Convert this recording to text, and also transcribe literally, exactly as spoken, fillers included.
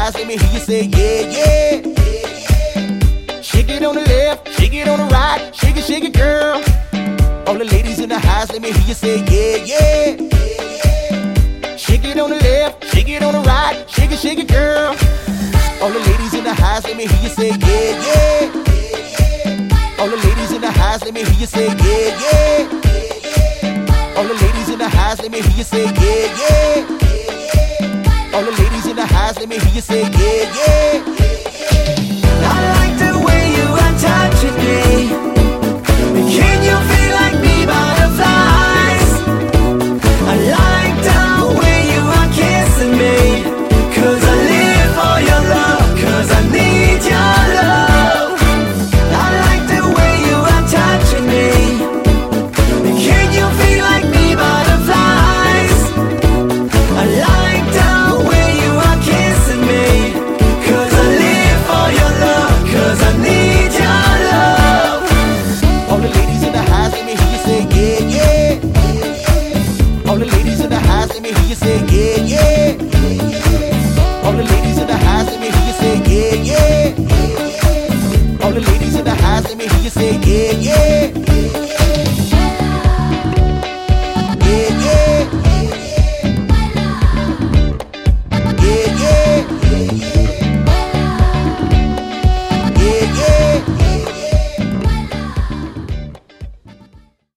highs, let me hear you say yeah, yeah. Shake it on the left, shake it on the right, shake it, shake it, girl. All the ladies in the highs, let me hear you say yeah, yeah. Shake it on the left, shake it on the right, shake it, shake it, girl. All the ladies in the highs, let me hear you say yeah, yeah. All the ladies in the highs, let me hear you say yeah, yeah. All the ladies in the highs, let me hear you say yeah, yeah. All the ladies in the highs, let me hear you say yeah, yeah. I like the way you are touching me. Can you feel like me, butterflies? I like the way you are kissing me. Cause I live for your love, cause I need your love. I like the way you are touching me. Can you feel like me, butterflies? I like the way you are kissing me. Cause I live for your love, cause I need your love. All the ladies in the highs, let me hear you say yeah, yeah. All the ladies in the highs, let me hear you say yeah, yeah. All the ladies in the highs, let me hear you say yeah, yeah. All the ladies in the highs, let me hear you say yeah, yeah.